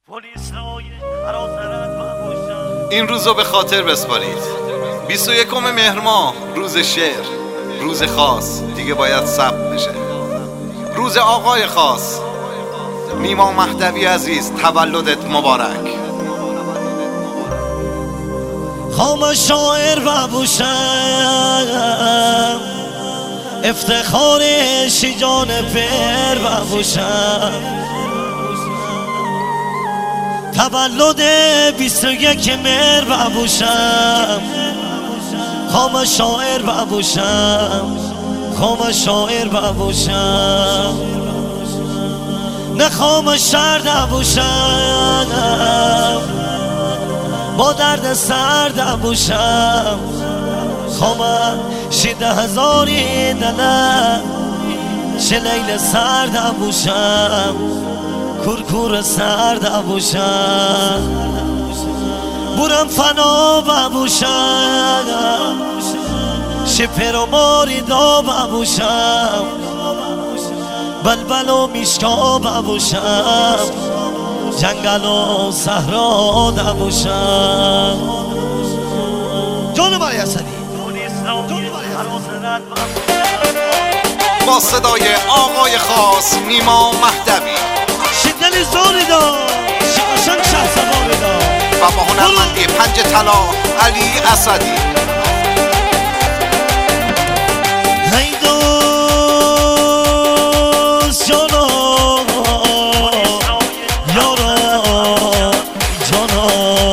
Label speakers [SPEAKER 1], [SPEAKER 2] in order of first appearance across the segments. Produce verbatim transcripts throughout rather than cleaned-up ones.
[SPEAKER 1] این روز رو به خاطر بسپارید. بیست و یکم مهر ماه، روز شعر، روز خاص دیگه باید ثبت بشه. روز آقای خاص، نیما مهدوی عزیز، تولدت مبارک.
[SPEAKER 2] خام شاعر و بوشم، افتخار شیجان پر و بوشم، تولد بیست و یک مهر و بوشم. خام شاعر و بوشم، خام شاعر و بوشم، نه خام شرد بوشم، با درد سرد بوشم. خام شیده هزاری دلم، چه لیل سرد بوشم، کورکور سرد بوشم. بورم فنا بوشم، شپر و ماری دا بوشم، بلبل و میشکا بوشم، جنگل و صحرا بوشم. جان ماری اسدی
[SPEAKER 1] با صدای آقای خاص نیما مهدوی،
[SPEAKER 2] شدلی زوری دا شقشنگ شه سواری دا،
[SPEAKER 1] و با هنرمندی پنج طلا علی اسدی.
[SPEAKER 2] هی دوست جانا یارا جانا،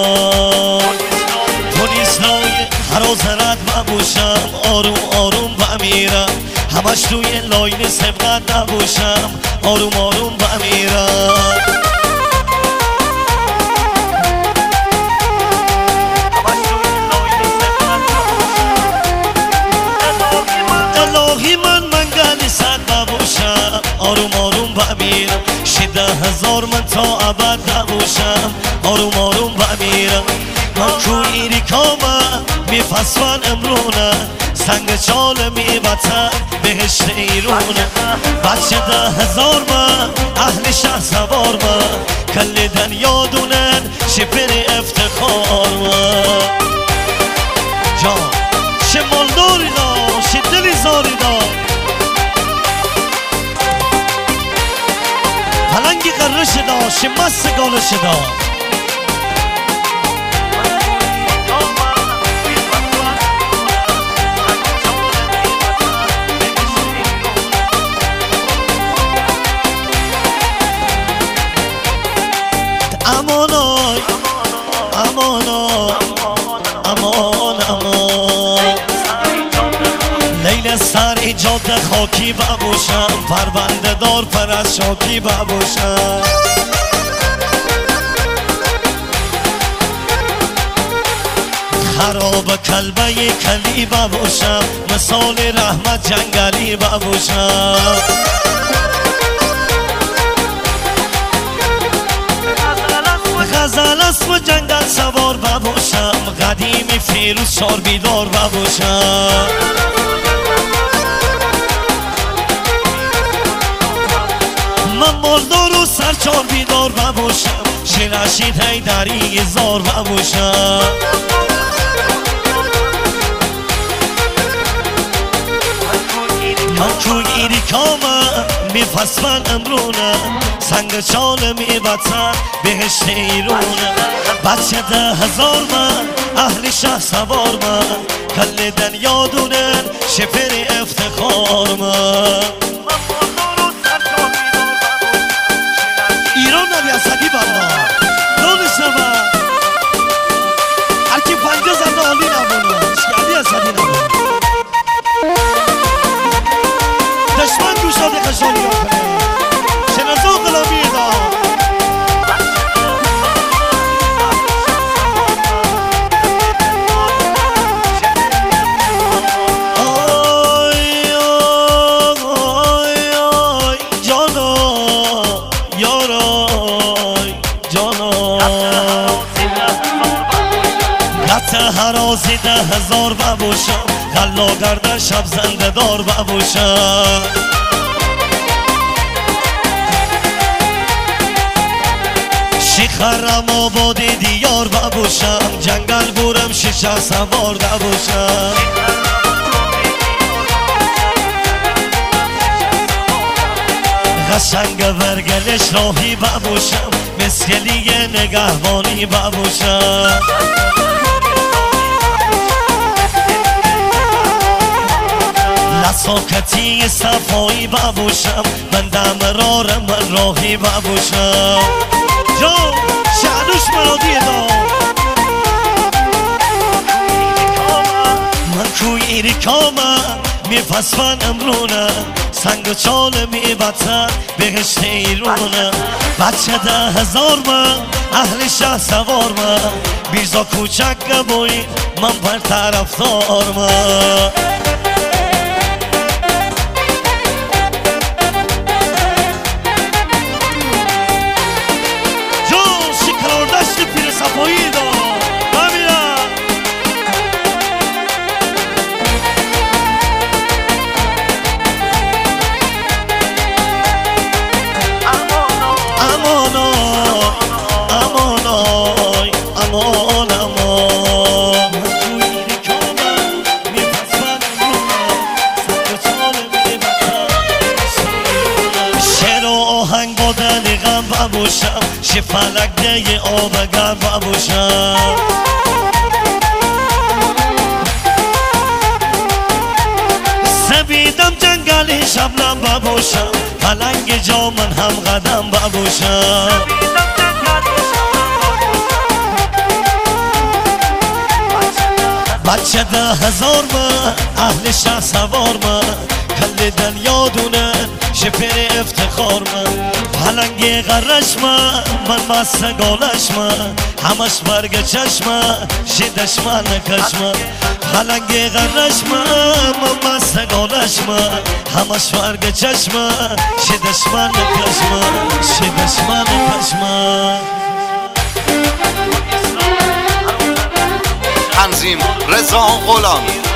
[SPEAKER 2] پلیسای حراسرت ببوشم، آروم آروم بمیرم، همش توی لاین سبقت نبوشم، آروم آروم بمیرم. الهی من منگل صد نبوشم، آروم آروم بمیرم، شده هزار من تا ابد نبوشم، آروم آروم بمیرم. من کوی ریکامم میفسفن امرونه، سنگ چال میبتن بهشت ایرونه. بچه ده هزار من اهل شه سوار من، کلیدن یادونن شپر افتخار من. جان چه مالداری دا، چه دلی زاری دا، پلنگی قرش دا، چه مست گالش دا. امانای امانای امان امان، لیل سر ایجاد خاکی ببوشم، پرونده دار پر از شاکی ببوشم. خراب کلبه کلی ببوشم، مثال رحمت جنگلی ببوشم. غزل اسم جنگل سوار ببوشم، قدیمی فیروز شار بیدار ببوشم. من مالدار و سرچار بیدار ببوشم، شیرشید حیدری زار ببوشم. من کوی ایریکامم میفسفن امرونه، سنگ چال میبتن بهشت ایرونه. بچه ده هزار من اهل شه سوار من، کلیدن یادونن شپر افتخار من. ایران نبی اسدی بابا دونسته من، هرکی پنجه زنده عالی نبونه، علی اسدی نبونه. دشمن گوش داده قشانی کنه، شنزا غلامی دا. آی آی آی جانا یارا جانا، قطع حرازی ده هزار ببوشم، غلا گردن شب زنده دار ببوشم. شیخ خرم آباد دیار ببوشم جنگل برم شیشه سوار ببوشم قشنگ ورگلش راهی ببوشم مسکلی نگهبانی ببوشم لساکتی صفایی ببوشم من دم رار من راهی ببوشم جو شعدوش مرادی دا من کوی ایریکامه میپسفن امرونه سنگ و چال میبتن بهشت ایرونه بچه ده هزار من اهل شه سوار من بیرزا کوچک گبوی من پر طرفدار من ببوشم شی فلک ده آبگم ببوشم سبیدم جنگلی شبنم ببوشم پلنگ جا من هم قدم ببوشم بچه ده هزار من اهل شه سوار من کل دنیا دونن شپر افتخار من پلنگ غرش من من مست گالش من همش برگ چشم شیدش من نکش من پلنگ غرش من من مست گالش من همش برگ چشم شیدش من نکش من شیدش من نکش من
[SPEAKER 1] تنظیم رضا غلامی